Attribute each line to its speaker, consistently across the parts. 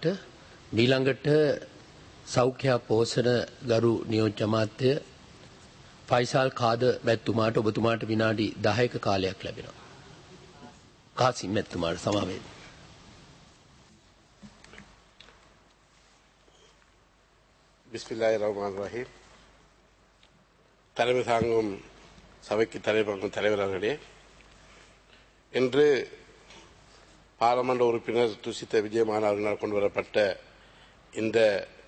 Speaker 1: ඔබතුමාට ඊළඟට සෞඛ්‍ය පෝෂණ ගරු නියෝජ්‍ය අමාත්‍ය ෆයිසල් කාද මැතිතුමාට ඔබතුමාට විනාඩි 10ක කාලයක් ලැබෙනවා. කාසිම් මැතිතුමාට සමා වෙන්න.
Speaker 2: பிஸ்மில்லாஹிர்ரஹ்மானிர்ரஹீம். தலைமை தாங்கும் சபைக்கு தலைமை தலைவர்களே, இன்று பாராளுமன்ற உறுப்பினர் துசித்த விஜயமான் அவர்களால் கொண்டு வரப்பட்ட இந்த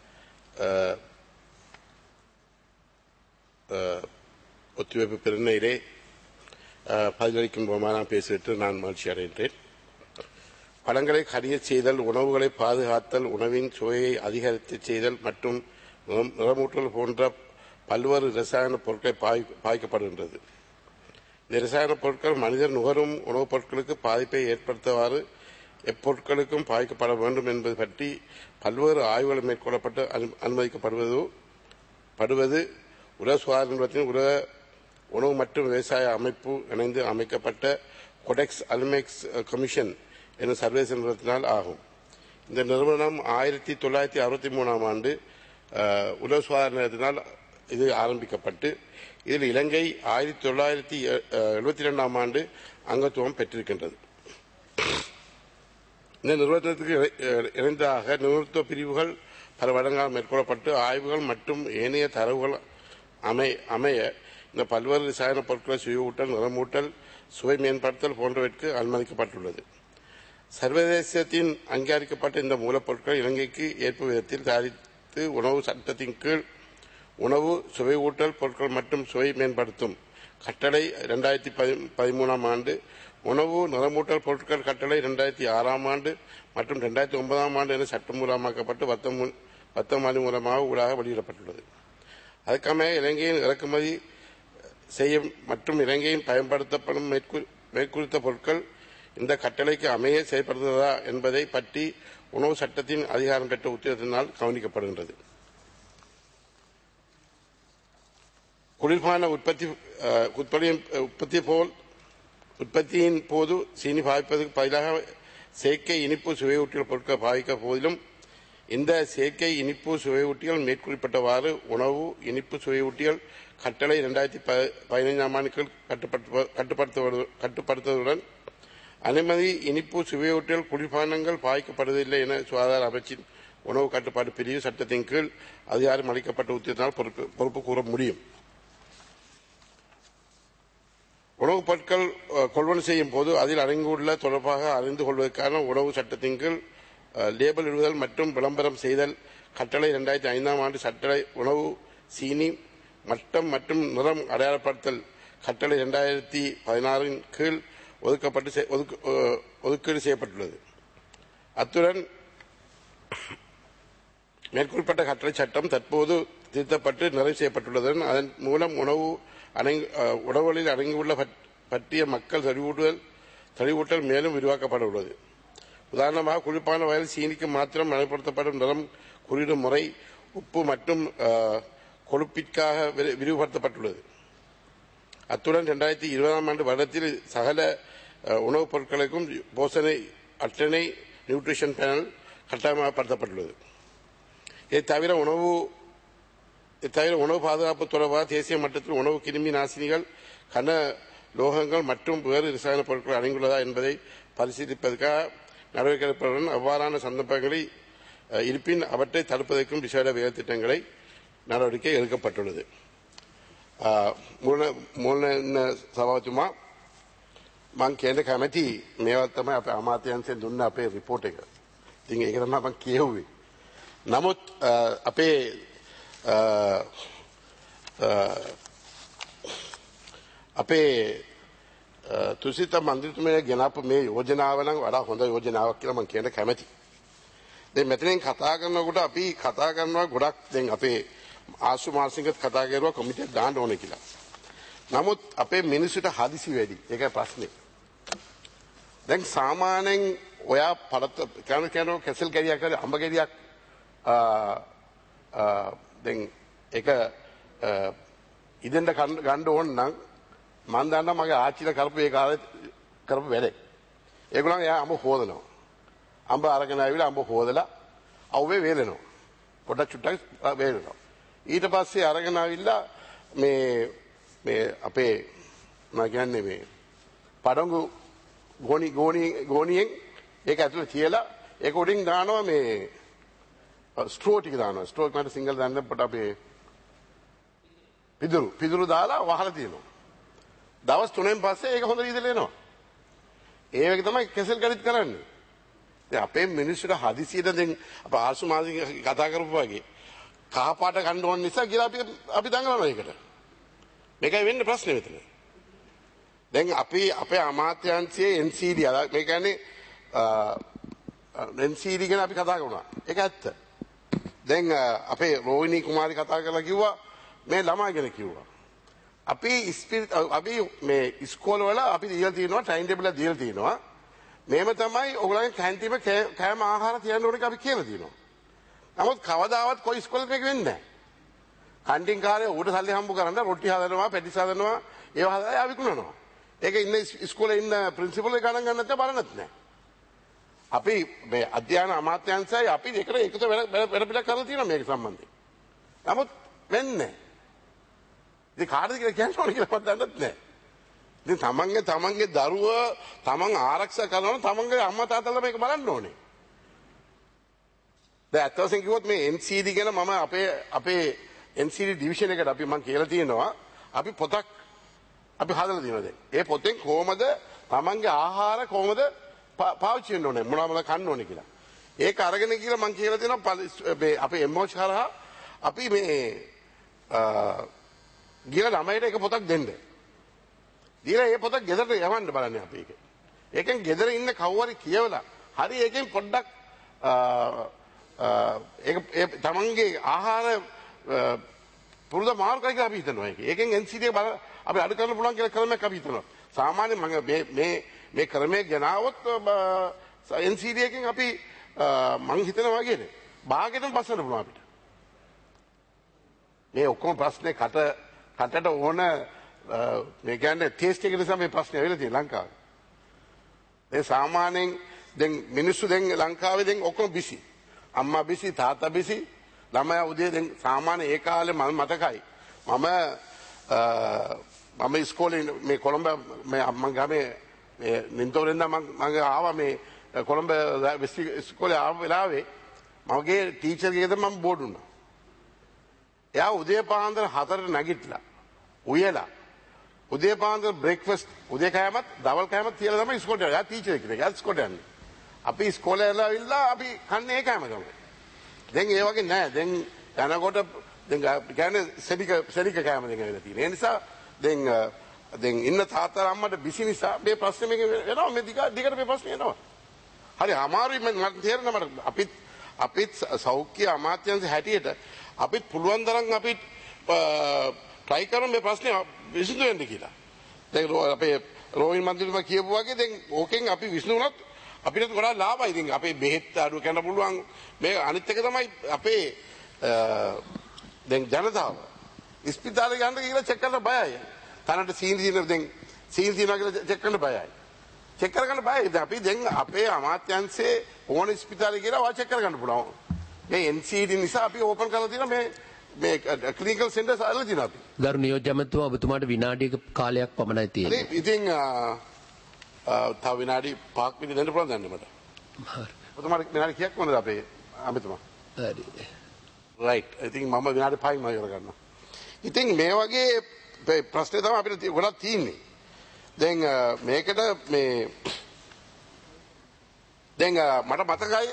Speaker 2: ஒத்துழைப்பு பிரச்சனையிலே பதிலளிக்கும் போது பேசிவிட்டு நான் மகிழ்ச்சி அடைகின்றேன். பழங்களை கரிய செய்தல், உணவுகளை பாதுகாத்தல், உணவின் சுவையை அதிகரித்து செய்தல் மற்றும் நிறமூட்டல் போன்ற பல்வேறு ரசாயன பொருட்களை பாய்க்கப்படுகின்றது. இந்த ரசாயன பொருட்கள் மனிதர் நுகரும் உணவுப் பொருட்களுக்கு பாதிப்பை ஏற்படுத்தவாறு எப்பொருட்களுக்கும் பாய்க்கப்பட வேண்டும் என்பது பற்றி பல்வேறு ஆய்வுகள் மேற்கொள்ளப்பட்டு அனுமதிக்கப்படுவது உலக சுகாதார நிறுவனத்தின் உலக உணவு மற்றும் விவசாய அமைப்பு இணைந்து அமைக்கப்பட்ட கொடெக்ஸ் அலிமெக்ஸ் கமிஷன் எனும் சர்வதேச நிறுவனத்தினால் ஆகும். இந்த நிறுவனம் 1963ஆம் ஆண்டு உலக சுகாதார நிறுவனத்தினால் இது ஆரம்பிக்கப்பட்டு இதில் இலங்கை 1972ஆம் ஆண்டு அங்கத்துவம் பெற்றிருக்கின்றது. இந்த நிறுவனத்திற்கு இணைந்ததாக நிபுணத்துவ பிரிவுகள் பல வருடங்களால் மேற்கொள்ளப்பட்டு ஆய்வுகள் மற்றும் ஏனைய தரவுகள் அமைய இந்த பல்வேறு ரசாயன பொருட்களை சுவையூட்டல், நிறமூட்டல், சுவை மேம்படுத்தல் போன்றவற்றுக்கு அனுமதிக்கப்பட்டுள்ளது. சர்வதேசத்தின் அங்கீகரிக்கப்பட்ட இந்த மூலப்பொருட்கள் இலங்கைக்கு ஏற்ப விதத்தில் தயாரித்து உணவு சட்டத்தின் கீழ் உணவு சுவையூட்டல் பொருட்கள் மற்றும் சுவை மேம்படுத்தும் கட்டளை 2013ஆம் ஆண்டு, உணவு நிறமூட்டல் பொருட்கள் கட்டளை 2006ஆம் ஆண்டு மற்றும் 2009ஆம் ஆண்டு என சட்டமூலமாக்கப்பட்டு வர்த்தமானி மூலமாக ஊடாக வெளியிடப்பட்டுள்ளது. அதுக்கமைய இலங்கையின் இறக்குமதி செய்யும் மற்றும் இலங்கையின் பயன்படுத்தப்படும் மேற்குறித்த பொருட்கள் இந்த கட்டளைக்கு அமைய செயல்படுத்துவதா என்பதை பற்றி உணவு சட்டத்தின் அதிகாரம் பெற்ற உத்தியோகத்தினால் கவனிக்கப்படுகின்றது. குளிர்பான உற்பத்தியின் போது சீனி பாவிப்பதற்கு பதிலாக செயற்கை இனிப்பு சுவையூட்டிகள் பொருட்கள் பாவிக்க போதிலும் இந்த செயற்கை இனிப்பு சுவையூட்டிகள் மேற்குறிப்பிட்டவாறு உணவு இனிப்பு சுவையூட்டிகள் கட்டளை 2015ஆம் ஆண்டுக்குள் கட்டுப்படுத்துவதுடன் அனுமதி இனிப்பு சுவையூட்டிகள் குளிர்பானங்கள் பாய்க்கப்படுவதில்லை என சுகாதார அமைச்சின் உணவு கட்டுப்பாட்டு பிரிவு சட்டத்தின் கீழ் அதிகாரம் அளிக்கப்பட்ட உத்தியத்தினால் பொறுப்பு கூற முடியும். உணவுப் பொருட்கள் கொள்வனை செய்யும் போது அதில் அடங்கியுள்ள தொடர்பாக அறிந்து கொள்வதற்கான உணவு சட்டத்தின் கீழ் லேபிள் இடுதல் மற்றும் விளம்பரம் செய்தல் கட்டளை 2005ஆம் ஆண்டு சட்டளை உணவு சீனி மட்டம் மற்றும் நிறம் அடையாளப்படுத்தல் கட்டளை 2016இன் கீழ் ஒதுக்கீடு செய்யப்பட்டுள்ளது. அத்துடன் மேற்கொள்ளப்பட்ட கட்டளை சட்டம் தற்போது திருத்தப்பட்டு நிறைவு செய்யப்பட்டுள்ளதுடன் அதன் மூலம் உணவுகளில் அடங்கியுள்ள பற்றிய மக்கள் தெளிவூட்டல் மேலும் விரிவாக்கப்பட உள்ளது. உதாரணமாக குளிர்பான வகையில் சீனிக்கு மாத்திரம் நடைமுறைப்படுத்தப்படும் நிறம் குறியிடும் முறை உப்பு மற்றும் கொழுப்பிற்காக விரிவுபடுத்தப்பட்டுள்ளது. அத்துடன் 2020ஆம் ஆண்டு வருடத்தில் சகல உணவுப் பொருட்களுக்கும் போஷணை அட்டனை நியூட்ரிஷன் பேனல் கட்டாயப்படுத்தப்பட்டுள்ளது. இதை தவிர உணவு பாதுகாப்பு தொடர்பாக தேசிய மட்டத்தில் உணவு கிருமி நாசினிகள், கன லோகங்கள் மற்றும் வேறு ரசாயன பொருட்கள் அடங்கியுள்ளதா என்பதை பரிசீலிப்பதற்காக நடவடிக்கை எடுப்பதுடன் அவ்வாறான சந்தர்ப்பங்களில் இருப்பின் அவற்றை தடுப்பதற்கும் விசேட வேலை திட்டங்களை நடவடிக்கை எடுக்கப்பட்டுள்ளது. මුල්න සභාවතුමා මං කියන්න කැමති මේවත් තමයි අපේ අමාත්‍යංශයෙන් දුන්න අපේ රිපෝට් එක. ඉතින් ඒක තමයි මම කියුවේ. නමුත් අපේ තුසිත මන්ත්‍රීතුමා ගෙනාපු මේ යෝජනාව නම් වඩා හොඳ යෝජනාවක් කියලා මම කියන්න කැමති. දැන් මෙතනින් කතා කරනකොට අපි කතා කරනවා ගොඩක් දැන් අපේ ආසු මාසිකත් කතා කරුවා කොමිටියක් දාන්න ඕනේ කියලා. නමුත් අපේ මිනිස්සුන්ට හදිසි වැඩි. ඒකයි ප්‍රශ්නේ. දැන් සාමාන්‍යයෙන් ඔයා කරන කැසල් ගෙඩියක් හරි අඹ ගෙඩියක් දැන් ඒක ඉදෙන්ද ගන්න ඕන නම් මම දන්නවා මගේ ආච්චිලා කරපු ඒ කාලේ කරපු වැඩේ. ඒගොල්ලන් එයා අඹ හොදනවා. අඹ අරගෙන ආවිලා අඹ හොදලා අවුවේ වේලෙනවා. පොඩක් චුට්ටක් වේලෙනවා. ඊට පස්සේ අරගෙන ආවිල්ලා මේ අපේ මම කියන්නේ මේ පඩංගු ගෝණියෙන් ඒක ඇතුළේ තියලා ඒක උඩින් දානවා මේ ස්ට්‍රෝ ටික දානවා. ස්ට්‍රෝ එකට සිංගල් දාන්න පොඩ අපේ පිදුරු දාලා වහලා තියෙනවා. දවස් 3න් පස්සේ ඒක හොඳ රීදල එනවා. ඒ වගේ තමයි කෙසෙල් ගණිත කරන්නේ. දැන් අපේ මිනිස්සුන්ට හදිසියට දැන් අප ආසු මාසි කතා කරපු වගේ කහ පාට ගන්න ඕන නිසා කියලා අපි දඟලනවා ඒකට. මේකයි වෙන්නේ ප්‍රශ්නේ මෙතන. දැන් අපේ අමාත්‍යාංශයේ NCD මේ කියන්නේ NCD ගැන අපි කතා කරනවා. ඒක ඇත්ත. දැන් අපේ රෝහිණී කුමාරි කතා කරලා කිව්වා මේ ළමයි ගැන කිව්වා. අපි මේ ඉස්කෝලවල අපි දීලා තියෙනවා ටයිම් ටේබල් එක දීලා තියෙනවා. මේව තමයි ඔයගොල්ලන්ගේ කැන්ටිම කෑම ආහාර තියන්න ඕනේ අපි කියලා තියෙනවා. නමුත් කවදාවත් કોઈ ඉස්කෝලේක මේක වෙන්නේ නැහැ. කැන්ටින් කාර්යය උඩ සල්ලි හම්බ කරන්න රොටි හදනවා, පැටිස් හදනවා, ඒව හදලා විකුණනවා. ඒක ඉන්න ඉස්කෝලේ ඉන්න ප්‍රින්සිපල් එක ගණන් ගන්න නැත්නම් බලන්නත් නැහැ. අපි මේ අධ්‍යාපන අමාත්‍යාංශයයි අපි එකට එකතු වැඩ පිළිවෙල කරලා තියෙනවා මේක සම්බන්ධයෙන්. නමුත් වෙන්නේ ඉතින් කාටද කියලා කියන්න ඕනේ කියලා මට දන්නත් නැහැ. ඉතින් තමන්ගේ දරුවා තමන් ආරක්ෂා කරනවා තමන්ගේ අම්මා තාත්තලා මේක බලන්න ඕනේ. දැන් අත් වශයෙන් කිව්වොත් මේ NCD ගැන මම අපේ NCD ඩිවිෂන් එකට මම කියලා තියෙනවා අපි පොතක් අපි හදලා තියෙනවා දැන්. ඒ පොතෙන් කොහමද තමන්ගේ ආහාර කොහමද පාවිච්චි වෙන්න ඕනේ මොනවද කන්න ඕනේ කියලා. ඒක අරගෙන කියලා මම කියලා තියෙනවා අපේ එම්මෝච් කරා අපි මේ ගිහලා ළමයිට එක පොතක් දෙන්න. දීලා ඒ පොත ගෙදරට යවන්න බලන්නේ අපි ඒක. ඒකෙන් ගෙදර ඉන්න කවුරු කියවලා හරි ඒකෙන් පොඩ්ඩක් ඒක තමන්ගේ ආහාර පුරුදු මාර්ගය කියලා අපි හිතනවා ඒක. ඒකෙන් NCD එක බල අපි අඩු කරන්න පුළුවන් කියලා ක්‍රමයක් අපි හිතනවා. සාමාන්‍යයෙන් මේ ක්‍රමයේ ගෙනාවොත් NCD එකෙන් අපි මං හිතනවා වගේද භාගයටම පස්සට පුළුවන් අපිට. මේ ඔක්කොම ප්‍රශ්නේ කටට ඕන මේ කියන්නේ ටෙස්ට් එක නිසා මේ ප්‍රශ්නේ ඇවිල්ලා තියෙන ලංකාවේ. ඒ සාමාන්‍යයෙන් දැන් මිනිස්සු දැන් ලංකාවේ දැන් ඔක්කොම බිසි. අම්මා බිසි, තාත්තා බිසි. ළමයා උදේ දැන් සාමාන්‍ය ඒ කාලේ මම මතකයි. මම ඉස්කෝලේ මේ කොළඹ මේ අම්මන් ගාමේ මේ නින්තෝරෙන්ද මම ආවා මේ කොළඹ ඉස්කෝලේ ආව වෙලාවේ මගේ ටීචර් කෙනෙක්ද මම බෝඩ් වුණා. එයා උදේ පාන්දර 4ට නැගිටලා උයලා උදේ පාන්දර බ්‍රේක්ෆාස්ට් උදේ කෑමත් දවල් කෑමත් තියලා තමයි ඉස්කෝලේට යන්නේ. එයා ටීචර් කෙනෙක්. එයා ඉස්කෝලේට යන්නේ. අපි ඉස්කෝලේ ඇවිල්ලා අපි කන්නේ ඒ කෑම තමයි. දැන් ඒ වගේ නෑ. දැන් යනකොට දැන් කියන්නේ සෙනික කෑම දෙක වෙලා තියෙනවා. ඒ නිසා දැන් ඉන්න තාත්තා අම්මට බිසි නිසා මේ ප්‍රශ්නේ මේක වෙනවා. මේ දිගට මේ ප්‍රශ්නේ එනවා. හරි අමාරුයි මට තේරෙනවා මට අපිත් සෞඛ්‍ය අමාත්‍යාංශ හැටියට අපිත් පුළුවන් තරම් අපිත් try කරමු මේ ප්‍රශ්නේ විසඳෙන්න කියලා. දැන් අපේ රෝහින් මන්ත්‍රීතුමා කියපු වගේ දැන් ඕකෙන් අපි විසඳුනොත් අපිට ගොඩාක් ලාභයි. ඉතින් අපේ බෙහෙත් අඩු කරන්න පුළුවන්. මේ අනිත් එක තමයි අපේ දැන් ජනතාව ඉස්පිතාලේ යන්න කියලා චෙක් කරන්න බයයි. තනට සීනි දින දැන් සීනි දිනවා කියලා චෙක් කරන්න බයයි. චෙක් කරගන්න බයයි. අපි දැන් අපේ අමාත්‍යාංශයේ ඕන ඉස්පිතාලේ කියලා වා චෙක් කරගන්න පුළුවන්. මේ NCD නිසා අපි ඕපන් කරලා තියෙන මේ ක්ලිනිකල් සෙන්ටර්ස් අරලා තියෙනවා අපි.
Speaker 1: ගරු නියෝජ්‍ය ඇමතුමා ඔබතුමාට විනාඩියක කාලයක් පමණයි තියෙන්නේ.
Speaker 2: ඉතින් තව විනාඩි 5ක් විතර දෙන්න පුළුවන් දැන් මට.
Speaker 1: හරි.
Speaker 2: ඔතමාට විනාඩි කීයක් වුණාද අපේ ඇමතුමා?
Speaker 1: හරි.
Speaker 2: රයිට්. ඉතින් මම විනාඩි 5ක් මම ඉවර කරනවා. ඉතින් මේ වගේ ප්‍රශ්නේ තමයි අපිට ගොඩක් තියෙන්නේ. දැන් මේකට මේ දැන් මට මතකයි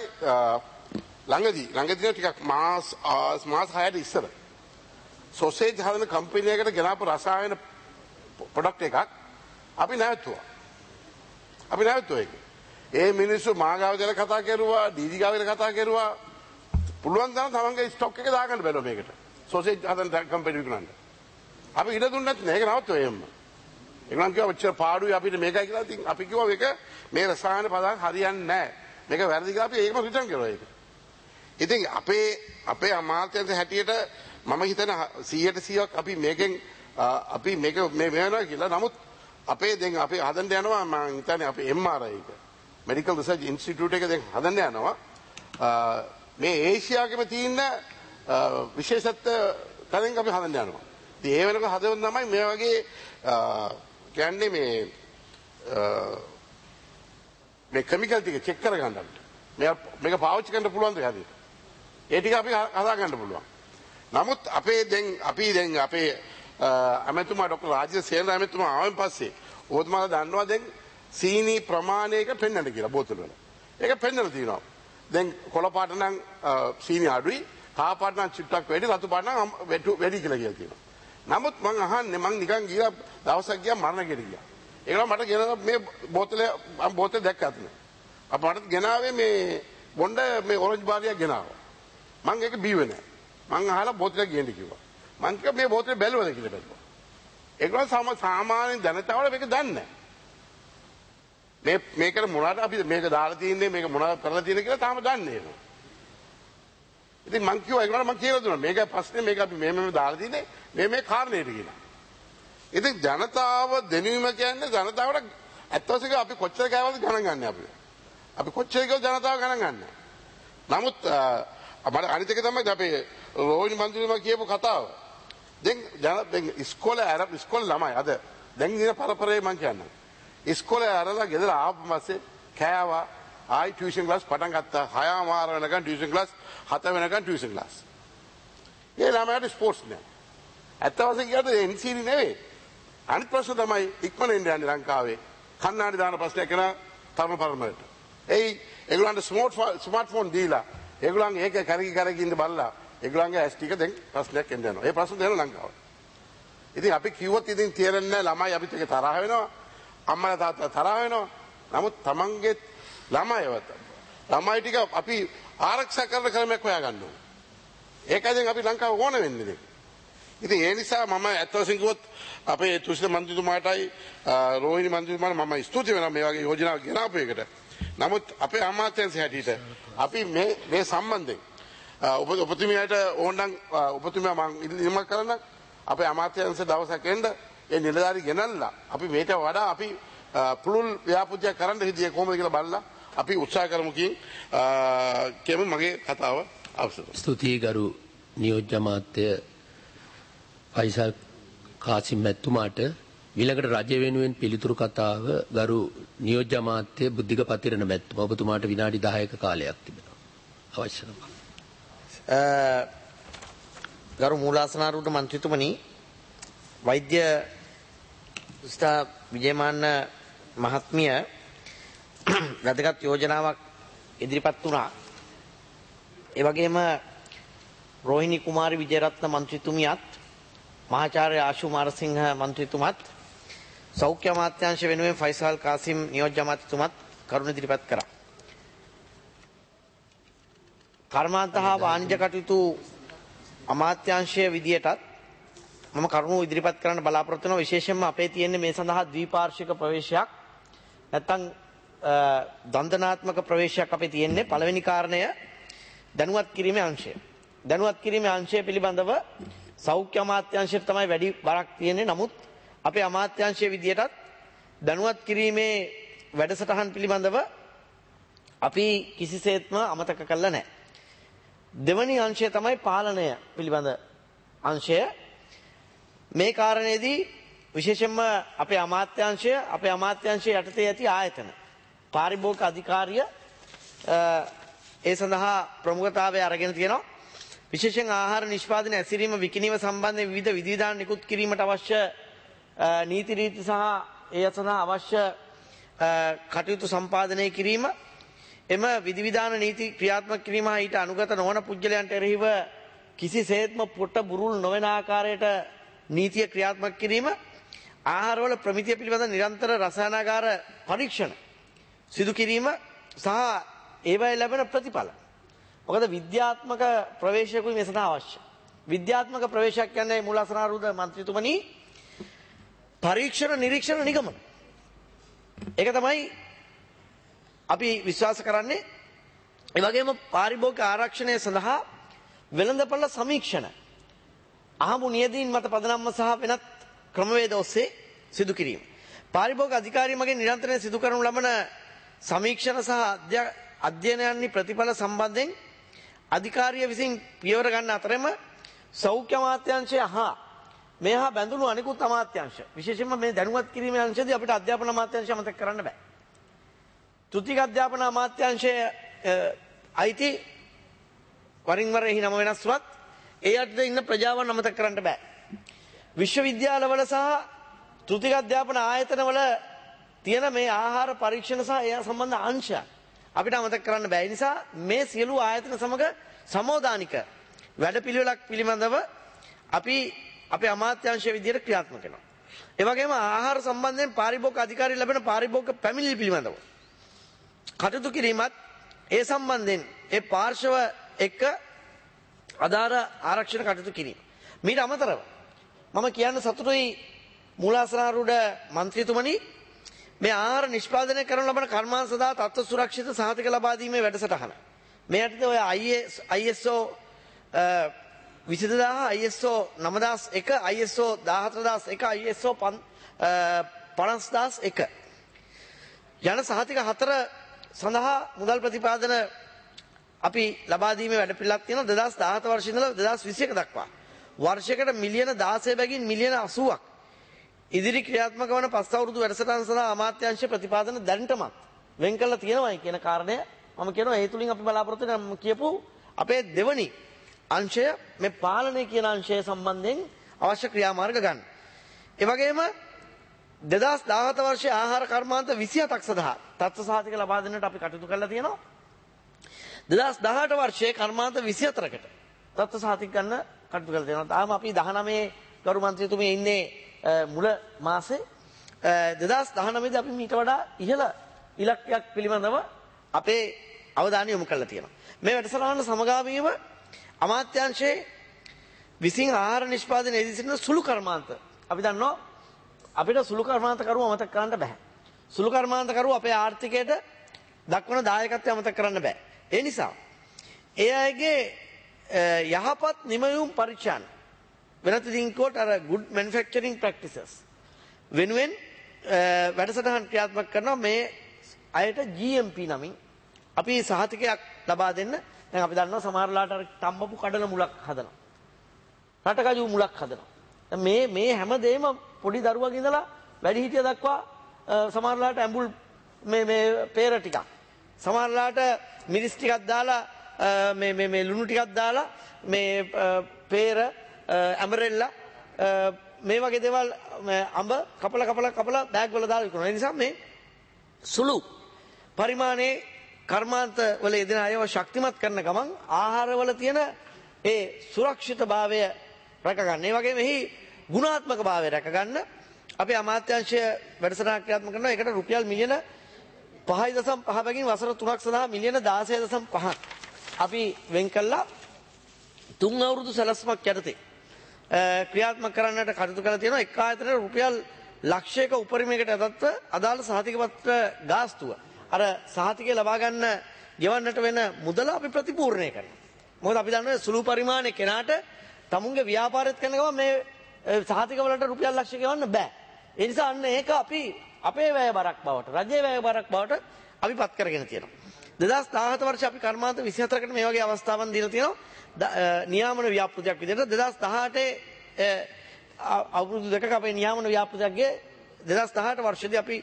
Speaker 2: ළඟදී ටිකක් මාස 6ට ඉස්සර සොසේජ් හදන කම්පැනි එකකට ගෙනාපු රසායන ප්‍රොඩක්ට් එකක් අපි නැවතුවා. ඒක. ඒ මිනිස්සු මාගාව දෙල කතා කරුවා, ඩීජී ගාව දෙල කතා කරුවා. පුළුවන් තරම් තමන්ගේ ස්ටොක් එක දාගන්න බැලුවා මේකට. සොසේජ් හදන කම්පැනි විකුණන්න. අපි ඉඩ දුන්නත් නෑ. ඒක නවත්තුවා එහෙම. ඒගොල්ලන් කිව්වා ඔච්චර පාඩුයි අපිට මේකයි කියලා. ඉතින් අපි කිව්වා මේක මේ රසායන පදාර්ථ හරියන්නේ නෑ. මේක වැරදි කියලා අපි ඒකම රිටර්න් කළා ඒක. ඉතින් අපේ අමාත්‍යාංශ හැටියට මම හිතන 100% අපි මේකෙන් අපි මේක මේ වෙනවා කියලා. නමුත් අපේ දැන් අපි හදන්න යනවා මම හිතන්නේ අපේ MRI එක මෙඩිකල් රිසර්ච් ඉන්ස්ටිටියුට් එක දැන් හදන්න යනවා. මේ ඒෂියාවේම තියෙන විශේෂත්ව තැනින් අපි හදන්න යනවා. ඉතින් ඒ වෙනකොට හදවන තමයි මේ වගේ කියන්නේ මේ කිමිකල් ටික චෙක් කරගන්න අපිට. මේක පාවිච්චි කරන්න පුළුවන් දෙයක් හදිට. ඒ ටික අපි හදා ගන්න පුළුවන්. නමුත් අපි දැන් අපේ අමෙතුමා ડોક્ટર රාජ්‍ය සේන අමෙතුමා ආවෙන් පස්සේ ඕතුමාලා දන්නවා දැන් සීනි ප්‍රමාණයක පෙන්වන්න කියලා බෝතල වල. ඒක පෙන්වලා තියෙනවා. දැන් කොළ පාට නම් සීනි අඩුයි, කහ පාට නම් චුට්ටක් වැඩි, රතු පාට නම් වැඩි කියලා තියෙනවා. නමුත් මං අහන්නේ මං නිකන් ගියා දවසක් ගියා මරණගෙට ගියා. ඒකලා මට ගෙන මේ බෝතලේ දැක්කත් නෑ. අපට ගෙනාවේ මේ බොණ්ඩ මේ ඔරන්ජ් බාරියක් ගෙනාවා. මං ඒක බීවේ නෑ. මං අහලා බෝතලයක් ගේන්න කිව්වා. මං කිව්වා මේ බෝතලේ බැලුවද කියලා බැලුවා. ඒගොල්ලෝ සාමාන්‍ය ජනතාවට මේක දන්නේ නෑ. මේකට මොනවාට අපි මේක දාලා තියන්නේ මේක මොනවද කරලා තියෙන්නේ කියලා තාම දන්නේ නෑ. ඉතින් මං කිව්වා ඒගොල්ලෝ මං කියලා දුන්නා මේක ප්‍රශ්නේ මේක අපි මේ දාලා තියන්නේ මේ කාරණේට කියලා. ඉතින් ජනතාව දෙනීම කියන්නේ ජනතාවට ඇත්ත වශයෙන්ම අපි කොච්චර කෑවද ගණන් ගන්න අපි. අපි කොච්චර කිව්වද ජනතාව ගණන් ගන්න. නමුත් අපේ අනිත් එක තමයි අපේ රෝහිණි මන්ත්‍රීතුමා කියපු කතාව. දැන් ඉස්කෝලේ ළමයි අද දැන් ඉන්න පරපරේ මං කියන්නේ. ඉස්කෝලේ අරලා ගෙදර ආපු පස්සේ කෑවා ආයි ටියුෂන් ක්ලාස් පටන් ගත්තා. 6:00 වෙනකන් ටියුෂන් ක්ලාස් 7 වෙනකන් ටියුෂන් ක්ලාස්. ඒ ළමයාට ස්පෝර්ට්ස් නෑ. ඇත්ත වශයෙන්ම කියද්දී එන්සීනි නෙවෙයි. අනිත් ප්‍රශ්න තමයි ඉක්මනින් යන්නේ ලංකාවේ කන්නාඩි දාන ප්‍රශ්නයක් කරන තරුණ පරමරට. ඒගොල්ලන්ට ස්මාර්ට්ෆෝන් දීලා ඒගොල්ලන් ඒක කරකි ඉන්න බලලා ඒගොල්ලන්ගේ ඇස් ටික දැන් ප්‍රශ්නයක් එන්න යනවා. ඒ ප්‍රශ්න දෙන ලංකාවට. ඉතින් අපි කිව්වොත් ඉතින් තේරෙන්නේ නැහැ ළමයි අපිත් එක තරහ වෙනවා. අම්මලා තාත්තා තරහ වෙනවා. නමුත් තමන්ගේ ළමයි ටික අපි ආරක්ෂා කරන ක්‍රමයක් හොයාගන්න ඕනේ. ඒකයි දැන් අපි ලංකාව ඕන වෙන්නේ. ඉතින් ඒ නිසා මම ඇත්ත වශයෙන්ම කිව්වොත් අපේ තුෂ්ණ මන්ත්‍රීතුමාටයි රෝහිණි මන්ත්‍රීතුමාට මම ස්තුති වෙනවා මේ වගේ යෝජනාවක් ගෙනාපු එකට. නමුත් අපේ අමාත්‍යාංශය හැටියට අපි මේ සම්බන්ධයෙන් ඔබතුමියට ඕනනම් ඔබතුමියා මම ඉල්ලීමක් කරන අපේ අමාත්‍යාංශ දවසක් එන්න ඒ නිලධාරි ගෙනල්ලා අපි මේට වඩා අපි පුළුල් ව්‍යාපෘතියක් කරන්න හිතියේ කොහොමද කියලා බලලා අපි උත්සාහ කරමු කියමු මගේ කතාව අවසන්.
Speaker 1: ස්තුතියි ගරු නියෝජ්‍ය අමාත්‍ය ෆයිසල් කාසිම් මැතිතුමාට. ඊළඟට රජය වෙනුවෙන් පිළිතුරු කතාව ගරු නියෝජ්‍ය අමාත්‍ය බුද්ධික පතිරණ මැතිතුමා. ඔබතුමාට විනාඩි 10ක කාලයක් තිබෙනවා. අවශ්‍ය නම්.
Speaker 3: ගරු මූලාසනාරූඪ මන්ත්‍රීතුමනි, වෛද්‍ය උස්තා විජේමාන්න මහත්මිය වැදගත් යෝජනාවක් ඉදිරිපත් වුණා. ඒ වගේම රෝහිණි කුමාරි විජේරත්න මන්ත්‍රීතුමියත් මහාචාර්ය ආශු මාරසිංහ මන්ත්‍රීතුමත් සෞඛ්‍ය අමාත්‍යාංශ වෙනුවෙන් ෆයිසල් කාසිම් නියෝජ්‍ය අමාත්‍යතුමත් කරුණ ඉදිරිපත් කරා. කර්මාන්ත හා වාණිජ්‍ය කටයුතු අමාත්‍යාංශයේ විදියටත් මම කරුණු ඉදිරිපත් කරන්න බලාපොරොත්තු වෙනවා. විශේෂයෙන්ම අපේ තියෙන්නේ මේ සඳහා ද්විපාර්ශ්වික ප්‍රවේශයක් නැත්නම් දන්දනාත්මක ප්‍රවේශයක් අපේ තියෙන්නේ. පළවෙනි කාරණය දැනුවත් කිරීමේ අංශය. දැනුවත් කිරීමේ අංශය පිළිබඳව සෞඛ්‍ය අමාත්‍යාංශයට තමයි වැඩි බරක් තියෙන්නේ. නමුත් අපේ අමාත්‍යාංශයේ විදියටත් දැනුවත් කිරීමේ වැඩසටහන් පිළිබඳව අපි කිසිසේත්ම අමතක කළා නැහැ. දෙවැනි අංශය තමයි පාලනය පිළිබඳ අංශය. මේ කාරණේදී විශේෂයෙන්ම අපේ අමාත්‍යාංශයේ යටතේ ඇති ආයතන පාරිභෝගික අධිකාරිය ඒ සඳහා ප්‍රමුඛතාවය අරගෙන තියෙනවා. විශේෂයෙන් ආහාර නිෂ්පාදන ඇසිරීම විකිණීම සම්බන්ධයෙන් විවිධ විධිවිධාන නිකුත් කිරීමට අවශ්‍ය නීති රීති සහ ඒ සඳහා අවශ්‍ය කටයුතු සම්පාදනය කිරීම, එම විධිවිධාන නීති ක්‍රියාත්මක කිරීම හා ඊට අනුගත නොවන පුද්ගලයන්ට එරෙහිව කිසිසේත්ම පොට බුරුල් නොවන ආකාරයට නීතිය ක්‍රියාත්මක කිරීම, ආහාරවල ප්‍රමිතිය පිළිබඳ නිරන්තර රසායනාගාර පරීක්ෂණ සිදු කිරීම සහ ඒවායේ ලැබෙන ප්‍රතිඵල. මොකද විද්‍යාත්මක ප්‍රවේශයකුයි මේ සඳහා අවශ්‍ය. විද්‍යාත්මක ප්‍රවේශයක් කියන්නේ මූලාසනාරූඪ මන්ත්‍රීතුමනි පරීක්ෂණ නිරීක්ෂණ නිගමන. ඒක තමයි අපි විශ්වාස කරන්නේ. ඒ වගේම පාරිභෝගික ආරක්ෂණය සඳහා වෙළඳපොළ සමීක්ෂණ අහමු නියදීන් මත පදනම්ව සහ වෙනත් ක්‍රමවේද ඔස්සේ සිදු කිරීම. පාරිභෝගික අධිකාරිය මගින් නිරන්තරයෙන් සිදු කරනු ලබන සමීක්ෂණ සහ අධ්‍යයනයන්හි ප්‍රතිඵල සම්බන්ධයෙන් අධිකාරිය විසින් පියවර ගන්න අතරෙම සෞඛ්‍ය අමාත්‍යාංශය හා මේ හා බැඳුණු අනිකුත් අමාත්‍යාංශ විශේෂයෙන්ම මේ දැනුවත් කිරීමේ අංශයේදී අපිට අධ්‍යාපන අමාත්‍යාංශය අමතක කරන්න බෑ. තෘතීයික අධ්‍යාපන අමාත්‍යාංශයේ අයිති වරින් වර එහි නම වෙනස් වුවත් ඒ යටතේ ඉන්න ප්‍රජාවන් අමතක කරන්න බෑ. විශ්වවිද්‍යාලවල සහ තෘතීයික අධ්‍යාපන ආයතනවල තියෙන මේ ආහාර පරීක්ෂණ සහ ඒ සම්බන්ධ අංශ අපිට අමතක කරන්න බෑ. ඒ නිසා මේ සියලු ආයතන සමග සමෝදානික වැඩපිළිවෙලක් පිළිබඳව අපි අපේ අමාත්‍යාංශය විදිහට ක්‍රියාත්මක වෙනවා. ඒ වගේම ආහාර සම්බන්ධයෙන් පාරිභෝගික අධිකාරිය ලැබෙන පාරිභෝගික පැමිණිලි පිළිබඳව කටයුතු කිරීමත් ඒ සම්බන්ධයෙන් ඒ පාර්ශව එක්ක අදාළ ආරක්ෂණ කටයුතු කිරීම. මීට අමතරව මම කියන්න සතුටුයි මූලාසනාරූඪ මන්ත්‍රීතුමනි මේ ආහාර නිෂ්පාදනය කරන ලබන කර්මාන්ත සඳහා තත්ත්ව සුරක්ෂිත සහතික ලබා දීමේ වැඩසටහන. මේ යටතේ ඔය ISO 20000 ISO 9001 ISO 14001 ISO 50001 යන සහතික 4 සඳහා මුදල් ප්‍රතිපාදන අපි ලබා දීමේ වැඩපිළිවෙලක් තියෙනවා 2017 වර්ෂයේ ඉඳලා 2021 දක්වා. වර්ෂයකට මිලියන 16 බැගින් මිලියන 80ක් ඉදිරි ක්‍රියාත්මක වන 5 අවුරුදු වැඩසටහන සඳහා අමාත්‍යාංශ ප්‍රතිපාදන දැනටමත් වෙන් කරලා තියෙනවායි කියන කාරණය මම කියනවා ඒ තුලින් අපි බලාපොරොත්තු වෙන කියපු අපේ දෙවනි අංශය මේ පාලනය කියන අංශය සම්බන්ධයෙන් අවශ්‍ය ක්‍රියාමාර්ග ගන්න. ඒ වගේම 2017 වර්ෂයේ ආහාර කර්මාන්ත 27ක් සඳහා තත්ත්ව සහතික ලබා දෙන්නට අපි කටයුතු කරලා තියෙනවා. 2018 වර්ෂයේ කර්මාන්ත 24කට තත්ත්ව සහතික ගන්න කටයුතු කරලා තියෙනවා. තාම අපි 19 ගරු මන්ත්‍රීතුමිය ඉන්නේ මුල මාසේ 2019 දී අපි මීට වඩා ඉහළ ඉලක්කයක් පිළිබඳව අපේ අවධානය යොමු කරලා තියෙනවා. මේ වැඩසටහන සමගාමීව අමාත්‍යාංශයේ විසින් ආහාර නිෂ්පාදනයේ යෙදී සිටින සුළු කර්මාන්ත අපි දන්නවා අපිට සුළු කර්මාන්ත කරුවෝ අමතක කරන්න බෑ. සුළු කර්මාන්ත කරුවෝ අපේ ආර්ථිකයට දක්වන දායකත්වය අමතක කරන්න බෑ. ඒ නිසා ඒ අයගේ යහපත් නිමවුම් පරීක්ෂණ වෙනත් දින්කෝට අර good manufacturing practices වෙනුවෙන් වැඩසටහන් ක්‍රියාත්මක කරනවා මේ අයට GMP නමින් අපි සහතිකයක් ලබා දෙන්න. දැන් අපි දන්නවා සමහරලාට අර තම්බපු කඩල මුලක් හදනවා. රටකජු මුලක් හදනවා. මේ හැම දෙයක්ම පොඩි දරුවගේ ඉඳලා වැඩිහිටිය දක්වා සමහරලාට ඇඹුල් මේ peer ටිකක් සමහරලාට මිරිස් ටිකක් දාලා මේ ලුණු ටිකක් දාලා මේ peer ඇමරෙල්ලා මේ වගේ දේවල් අඹ කපලා බෑග් වල දාලා විකුණනවා. ඒ නිසා මේ සුළු පරිමාණයේ කර්මාන්ත වල යෙදෙන අයව ශක්තිමත් කරන ගමන් ආහාරවල තියෙන ඒ සුරක්ෂිතභාවය රැකගන්න. ඒ වගේම එහි ගුණාත්මක භාවය රැකගන්න අපේ අමාත්‍යාංශය වැඩසටහනක් ක්‍රියාත්මක කරනවා. ඒකට රුපියල් මිලියන 5.5 බැගින් වසර 3ක් සඳහා මිලියන 16.5ක් අපි වෙන් කළා 3 අවුරුදු සැලැස්මක් යටතේ ක්‍රියාත්මක කරන්නට කටයුතු කරලා තියෙනවා. එක් ආයතනයක රුපියල් ලක්ෂයක උපරිමයකට අදත්ව අදාළ සහතික පත්‍ර ගාස්තුව අර සහතිකය ලබා ගන්න ගෙවන්නට වෙන මුදල අපි ප්‍රතිපූර්ණය කරනවා. මොකද අපි දන්නවා සුළු පරිමාණයේ කෙනාට තමුන්ගේ ව්‍යාපාරයත් කරන ගමන් මේ සහතික වලට රුපියල් ලක්ෂ ගෙවන්න බෑ. ඒ නිසා අන්න ඒක අපි අපේ වැය බරක් බවට රජයේ වැය බරක් බවට අපි පත් කරගෙන තියෙනවා. 2017 වර්ෂයේ අපි කර්මාන්ත 24කට මේ වගේ අවස්ථාවන් දීලා තියෙනවා. නියාමන ව්‍යාපෘතියක් විදිහට 2018 අවුරුදු දෙකක අපේ නියාමන ව්‍යාපෘතියක්ගේ 2018 වර්ෂයේදී අපි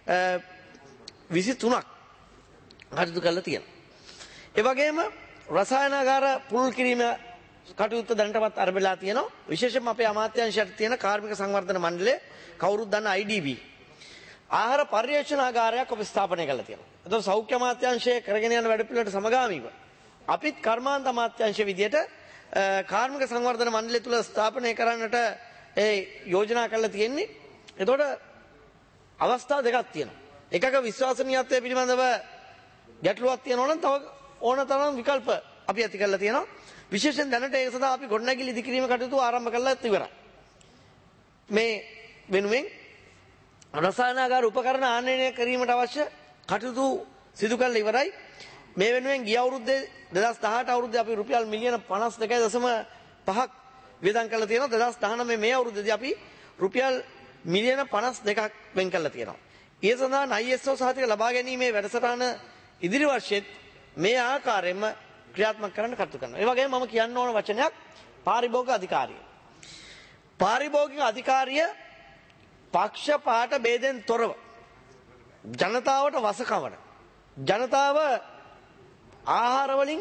Speaker 3: 23ක් කටයුතු කරලා තියෙනවා. ඒ වගේම රසායනාගාර පුළුල් කිරීම කටයුත්ත දැනටමත් ආරම්භලා තියෙනවා. විශේෂයෙන්ම අපේ අමාත්‍යාංශයට තියෙන කාර්මික සංවර්ධන මණ්ඩලය කවුරුත් දන්න IDB ආහාර පර්යේෂණාගාරයක් අපි ස්ථාපනය කරලා තියෙනවා. එතකොට සෞඛ්‍ය අමාත්‍යාංශයේ කරගෙන යන වැඩපිළිවෙලට සමගාමීව අපිත් කර්මාන්ත අමාත්‍යාංශ විදියට කාර්මික සංවර්ධන මණ්ඩලය තුල ස්ථාපනය කරන්නට ඒ යෝජනා කරලා තියෙන්නේ. එතකොට අවස්ථා දෙකක් තියෙනවා. එකක විශ්වාසනීයත්වය පිළිබඳව ගැටලුවක් තියෙනවා නම් තව ඕන තරම් විකල්ප අපි ඇති කරලා තියෙනවා. විශේෂයෙන් දැනට ඒ සඳහා අපි ගොඩනැගිලි ඉදිකිරීම කටයුතු ආරම්භ කරලා ඉවරයි. මේ වෙනුවෙන් රසායනාගාර උපකරණ ආනයනය කිරීමට අවශ්‍ය කටයුතු සිදු කරලා ඉවරයි. මේ වෙනුවෙන් ගිය අවුරුද්දේ 2018 අවුරුද්දේ අපි රුපියල් මිලියන 52.5ක් වියදම් කරලා තියෙනවා. 2019 මේ අවුරුද්දේදී අපි රුපියල් මිලියන 52ක් වෙන් කරලා තියෙනවා. ඒ සඳහා ISO සහතික ලබා ගැනීමේ වැඩසටහන ඉදිරි වර්ෂෙත් මේ ආකාරයෙන්ම ක්‍රියාත්මක කරන්න කටයුතු කරනවා. ඒ වගේම මම කියන්න ඕන වචනයක් පාරිභෝගික අධිකාරිය. පාරිභෝගික අධිකාරිය පක්ෂපාත ભેදෙන් තොරව ජනතාවට වසකවන ජනතාව ආහාර වලින්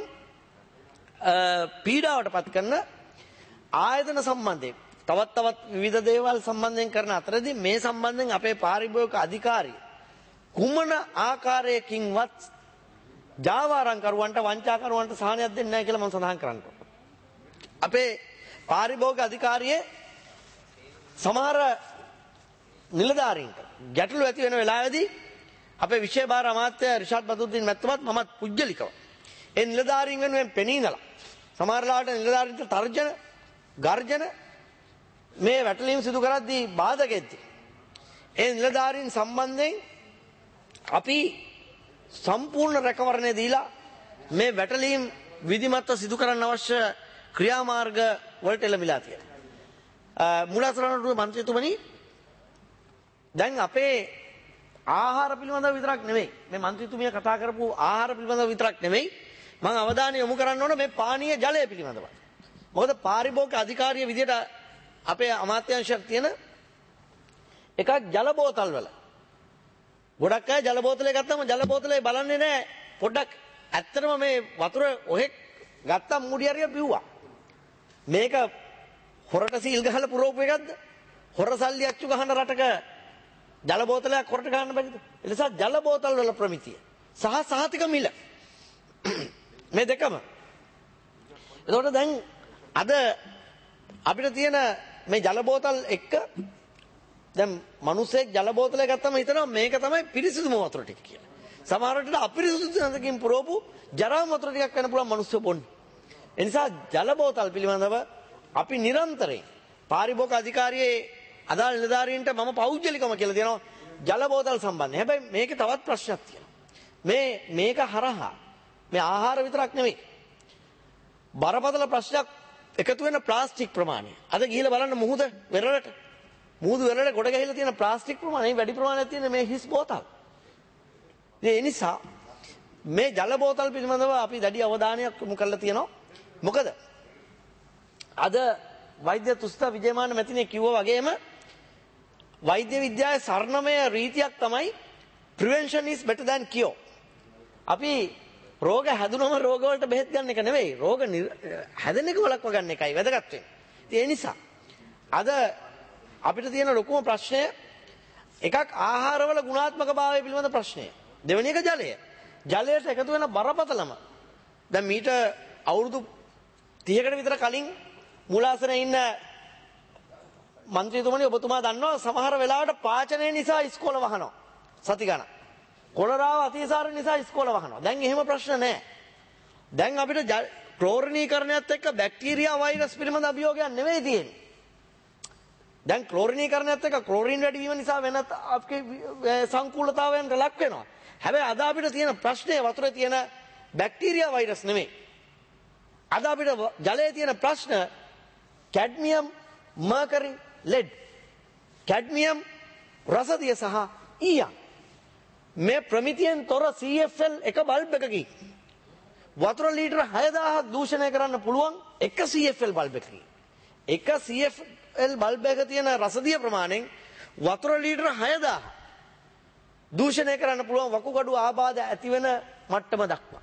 Speaker 3: පීඩාවට පත් කරන ආයතන සම්බන්ධයෙන් තවත් විවිධ දේවල් සම්බන්ධයෙන් කරන අතරදී මේ සම්බන්ධයෙන් අපේ පාරිභෝගික අධිකාරිය කුමන ආකාරයකින්වත් ජාවාරම්කරුවන්ට වංචාකරුවන්ට සහනයක් දෙන්නේ නැහැ කියලා මම සඳහන් කරනවා. අපේ පාරිභෝගික අධිකාරියේ සමහර නිලධාරීන්ට ගැටලු ඇති වෙන වෙලාවේදී අපේ විශේෂ භාර අමාත්‍ය රිෂාඩ් බදුද්දීන් මැතිතුමත් මමත් පුජ්‍යලිකව ඒ නිලධාරීන් වෙනුවෙන් පෙනී ඉඳලා සමහර ලාට නිලධාරීන්ට තර්ජන ගර්ජන මේ වැටලීම් සිදු කරද්දී බාධකෙද්දී ඒ නිලධාරීන් සම්බන්ධයෙන් අපි සම්පූර්ණ රැකවරණය දීලා මේ වැටලීම් විධිමත්ව සිදු කරන්න අවශ්‍ය ක්‍රියාමාර්ග වලට එළඹිලා තියෙනවා. මූලාශ්‍රවණතුමනි මන්ත්‍රීතුමනි දැන් අපේ ආහාර පිළිබඳව විතරක් නෙමෙයි මේ මන්ත්‍රීතුමිය කතා කරපු ආහාර පිළිබඳව විතරක් නෙමෙයි මම අවධානය යොමු කරන්න ඕන මේ පානීය ජලය පිළිබඳව. මොකද පාරිභෝගික අධිකාරිය විදියට අපේ අමාත්‍යාංශයක් තියෙන එකක් ජල බෝතල් වල. ගොඩක් අය ජල බෝතලේ ගත්තම ජල බෝතලේ බලන්නේ නැහැ. පොඩ්ඩක් ඇත්තටම මේ වතුර ඔහෙක් ගත්තා මූඩි හරිය පිව්වා. මේක හොරට සීල් ගහලා පුරෝපු එකක්ද? හොර සල්ලි අච්චු ගහන රටක ජල බෝතලයක් හොරට ගන්න බැරිද? ඒ නිසා ජල බෝතල් වල ප්‍රමිතිය සහ සහතික මිල මේ දෙකම. එතකොට දැන් අද අපිට තියෙන මේ ජල බෝතල් එක්ක දැන් මිනිස්සෙක් ජල බෝතලයක් ගත්තම හිතනවා මේක තමයි පිරිසිදුම වතුර ටික කියලා. සමහර විට අපිරිසිදු නැතකින් පුරවපු ජරාම වතුර ටිකක් වෙන පුළුවන් මිනිස්සු බොන්නේ. ඒ නිසා ජල බෝතල් පිළිබඳව අපි නිරන්තරයෙන් පාරිභෝගික අධිකාරියේ අදාළ නිලධාරීන්ට මම පෞද්ගලිකම කියලා දෙනවා ජල බෝතල් සම්බන්ධයෙන්. හැබැයි මේකේ තවත් ප්‍රශ්නයක් තියෙනවා. මේක හරහා මේ ආහාර විතරක් නෙමෙයි. බරපතල ප්‍රශ්නයක් එකතු වෙන ප්ලාස්ටික් ප්‍රමාණය. අද ගිහිල්ලා බලන්න මුහුදු වෙරළට ගොඩ ගැහිලා තියෙන ප්ලාස්ටික් ප්‍රමාණය වැඩි ප්‍රමාණයක් තියෙන මේ හිස් බෝතල්. ඒ නිසා මේ ජල බෝතල් පිළිබඳව අපි දැඩි අවධානයක් යොමු කරලා තියෙනවා. මොකද අද වෛද්‍ය තුස්තා විජේමාන මැතිණිය කිව්වා වගේම වෛද්‍ය විද්‍යාවේ සරණමය රීතියක් තමයි prevention is better than cure. අපි රෝග හැදුනම රෝග වලට බෙහෙත් ගන්න එක නෙවෙයි. රෝග හැදෙන එක වළක්ව ගන්න එකයි වැදගත් වෙන්නේ. ඒ නිසා අද අපිට තියෙන ලොකුම ප්‍රශ්නය එකක් ආහාරවල ගුණාත්මක භාවය පිළිබඳ ප්‍රශ්නය. දෙවෙනි එක ජලය. ජලයට එකතු වෙන බරපතලම දැන් මීට අවුරුදු 30කට විතර කලින් මූලාසනයේ ඉන්න මන්ත්‍රීතුමනි ඔබතුමා දන්නවා සමහර වෙලාවට පාචනය නිසා ඉස්කෝල වහනවා. සති ගණන්. කොලරාව අතිසාර නිසා ඉස්කෝල වහනවා. දැන් එහෙම ප්‍රශ්න නැහැ. දැන් අපිට ක්ලෝරිනීකරණයත් එක්ක බැක්ටීරියා වෛරස් පිළිබඳ අභියෝගයක් නෙවෙයි තියෙන්නේ. දැන් ක්ලෝරිනීකරණයත් එක්ක ක්ලෝරින් වැඩි වීම නිසා වෙන සංකූලතාවයන්ට ලක් වෙනවා. හැබැයි අද අපිට තියෙන ප්‍රශ්නේ වතුරේ තියෙන බැක්ටීරියා වෛරස් නෙමෙයි. අද අපිට ජලයේ තියෙන ප්‍රශ්න කැඩ්මියම්, මර්කරි, ලෙඩ්. කැඩ්මියම් රසදිය සහ ඊයම්. මේ ප්‍රමිතියෙන් තොර CFL එක බල්බ් එකකින් වතුර ලීටර 6000ක් දූෂණය කරන්න පුළුවන් එක CFL බල්බ් එකකින්. එක CFL බල්බ් එක තියෙන රසදිය ප්‍රමාණයෙන් වතුර ලීටර 6000 දූෂණය කරන්න පුළුවන් වකුගඩු ආබාධ ඇති වෙන මට්ටම දක්වා.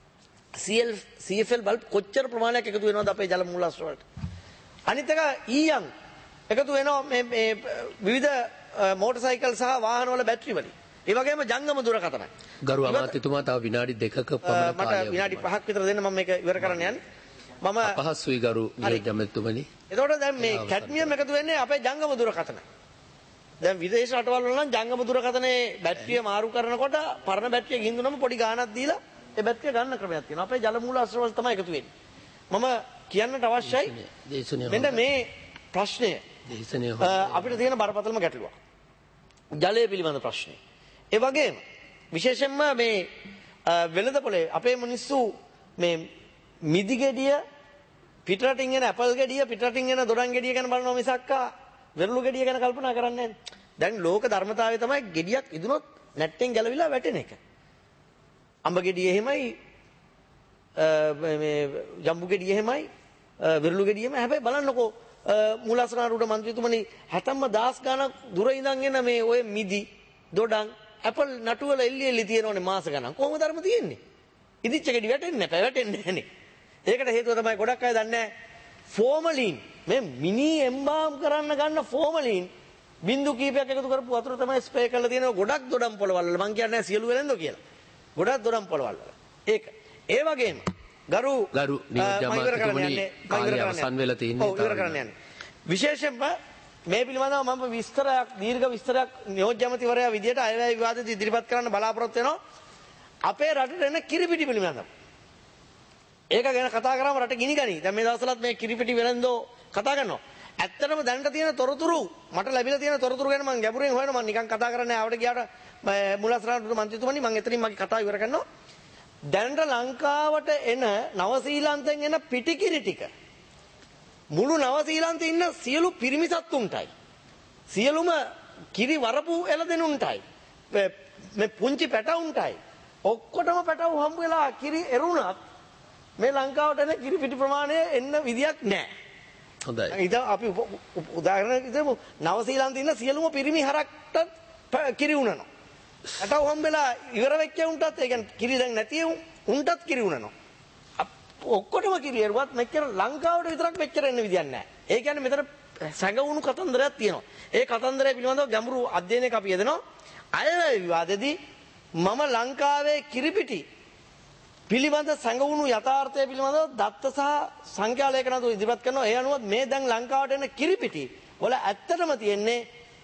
Speaker 3: CFL බල්බ් කොච්චර ප්‍රමාණයක් එකතු වෙනවද අපේ ජල මූලාශ්‍ර වලට? අනිත් එක ඊයම් එකතු වෙනවා මේ විවිධ මෝටර් සයිකල් සහ වාහන වල බැටරි වලින්. ඒ වගේම ජංගම දුරකථනයි.
Speaker 1: ගරු අමාත්‍යතුමා තව විනාඩි 2ක පමණ කාලයක්
Speaker 3: මට විනාඩි 5ක් විතර දෙන්න මම මේක ඉවර කරන්න යන්නේ. මම
Speaker 1: අපහසුයි ගරු නියෝජ්‍යමතුමනි.
Speaker 3: එතකොට දැන් මේ කැඩ්මියම් එකතු වෙන්නේ අපේ ජංගම දුරකථන. දැන් විදේශ රටවල් වල නම් ජංගම දුරකථනයේ බැටරිය මාරු කරනකොට පරණ බැටරිය ගින්දුනම පොඩි ගාණක් දීලා ඒ බැටරිය ගන්න ක්‍රමයක් තියෙනවා. අපේ ජල මූලාශ්‍ර වල තමයි එකතු වෙන්නේ. මම කියන්නට අවශ්‍යයි මෙන්න මේ ප්‍රශ්නය අපිට තියෙන බරපතලම ගැටලුවක්. ජලය පිළිබඳ ප්‍රශ්නය. ඒ වගේම විශේෂයෙන්ම මේ වෙළඳපොලේ අපේ මිනිස්සු මේ මිදි ගෙඩිය පිටරටින් එන ඇපල් ගෙඩිය පිටරටින් එන දොඩම් ගෙඩිය ගැන බලනවා මිසක් වෙරළු ගෙඩිය ගැන කල්පනා කරන්නේ නැහැ. දැන් ලෝක ධර්මතාවය තමයි ගෙඩියක් ඉදුනොත් නැට්ටෙන් ගැලවිලා වැටෙන එක. අඹ ගෙඩිය එහෙමයි මේ ජම්බු ගෙඩිය එහෙමයි විරලු ගෙඩියම හැබැයි බලන්නකෝ මූලාසනාරූඪ මන්ත්‍රීතුමනි 70,000 ගණන් දුර ඉඳන් එන මේ ඔය මිදි දොඩම් ඇපල් නටුවල එල්ලි තියෙනවනේ මාස ගණන් කොහොමද ධර්ම තියෙන්නේ ඉදිච්ච ගෙඩි වැටෙන්නේ නැහැ වැටෙන්නේ නැහනේ ඒකට හේතුව තමයි ගොඩක් අය දන්නේ නැහැ ෆෝමලින් මේ මිනි එම්බාම් කරන්න ගන්න ෆෝමලින් බින්දු කීපයක් එකතු කරපු වතුර තමයි ස්ප්‍රේ කරලා තියෙනවා ගොඩක් දොඩම් පොළවල් වල මං කියන්නේ සියලු වෙලෙන්දෝ කියලා ගොඩක් දොඩම් පොළවල් වල ඒක ඒ වගේම ගරු
Speaker 1: නියෝජ්‍යමාත්‍යතුමනි කාලය අවසන් වෙලා තියෙන්නේ
Speaker 3: විශේෂයෙන්ම මේ පිළිබඳව මම දීර්ඝ විස්තරයක් නියෝජ්‍ය ඇමතිවරයා විදියට අයවැය විවාදෙදි ඉදිරිපත් කරන්න බලාපොරොත්තු වෙනවා අපේ රටට එන කිරිපිටි පිළිබඳව ඒක ගැන කතා කරාම රට ගිනි ගනි දැන් මේ දවස්වලත් මේ කිරිපිටි වෙලෙන්දෝ කතා කරනවා ඇත්තටම දැනට තියෙන තොරතුරු මට ලැබිලා තියෙන තොරතුරු ගැන මම ගැඹුරින් හොයනවා මම නිකන් කතා කරන්නේ ආවට ගියාට මූලාසනාරූඪ මන්ත්‍රීතුමනි මම එතනින් මගේ කතාව ඉවර කරනවා දැනට ලංකාවට එන නවසීලන්තෙන් එන පිටිකිරි ටික මුළු නවසීලන්තේ ඉන්න සියලු පිරිමි සත්තුන්ටයි සියලුම කිරි වරපු එළදෙනුන්ටයි මේ පුංචි පැටවුන්ටයි ඔක්කොටම පැටවු හම්බ වෙලා කිරි එරුණත් මේ ලංකාවට එන කිරි පිටි ප්‍රමාණය එන්න විදියක් නැහැ.
Speaker 1: හොඳයි.
Speaker 3: ඉතින් අපි උදාහරණයක් විදිහට නවසීලන්තේ ඉන්න සියලුම පිරිමි හරක්ට කිරි උනනවා. පැටවු හම්බෙලා ඉවර වෙච්ච උන්ටත් ඒ කියන්නේ කිරි දැන් නැති උන්ටත් කිරි උනනවා. ඔක්කොටම කිරි එරුවත් මෙච්චර ලංකාවට විතරක් මෙච්චර එන්න විදියක් නැහැ. ඒ කියන්නේ මෙතන සැඟවුණු කතන්දරයක් තියෙනවා. ඒ කතන්දරය පිළිබඳව ගැඹුරු අධ්‍යයනයක අපි යෙදෙනවා. අයවැය විවාදෙදී මම ලංකාවේ කිරිපිටි පිළිබඳ සැඟවුණු යථාර්ථය පිළිබඳව දත්ත සහ සංඛ්‍යා ලේඛන ඉදිරිපත් කරනවා. ඒ අනුව මේ දැන් ලංකාවට එන කිරිපිටි වල ඇත්තටම තියෙන්නේ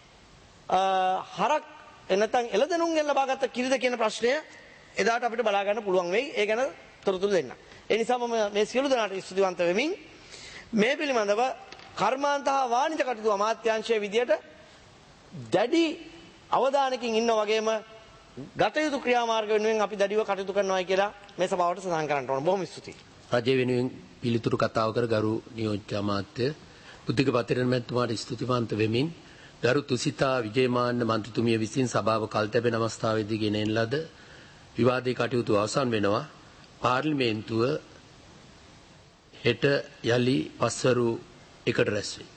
Speaker 3: හරක් නැත්නම් එළදෙනුන් ලබාගත් කිරිද කියන ප්‍රශ්නය එදාට අපිට බලා ගන්න පුළුවන් වෙයි. ඒ ගැන තොරතුරු දෙන්න. ඒ නිසා මම මේ සියලු දෙනාට ස්තුතිවන්ත වෙමින් මේ පිළිබඳව කර්මාන්ත හා වාණිජ කටයුතු අමාත්‍යාංශයේ විදියට දැඩි අවධානයකින් ඉන්න වගේම ගත යුතු ක්‍රියාමාර්ග වෙනුවෙන් අපි දැඩිව කටයුතු කරනවායි කියලා මේ සභාවට සඳහන් කරන්න ඕන. බොහොම ස්තුතියි.
Speaker 1: රජය වෙනුවෙන් පිළිතුරු කතාව කර ගරු නියෝජ්‍ය අමාත්‍ය බුද්ධික පතිරණ මැතිතුමාට ස්තුතිවන්ත වෙමින් ගරු තුසිතා විජේමාන්න මන්ත්‍රීතුමිය විසින් සභාව කල්තැබෙන අවස්ථාවේදී ගෙනෙන ලද විවාදයේ කටයුතු අවසන් වෙනවා. පාර්ලිමේන්තුව හෙට යලි පස්වරු එකට රැස් වේ.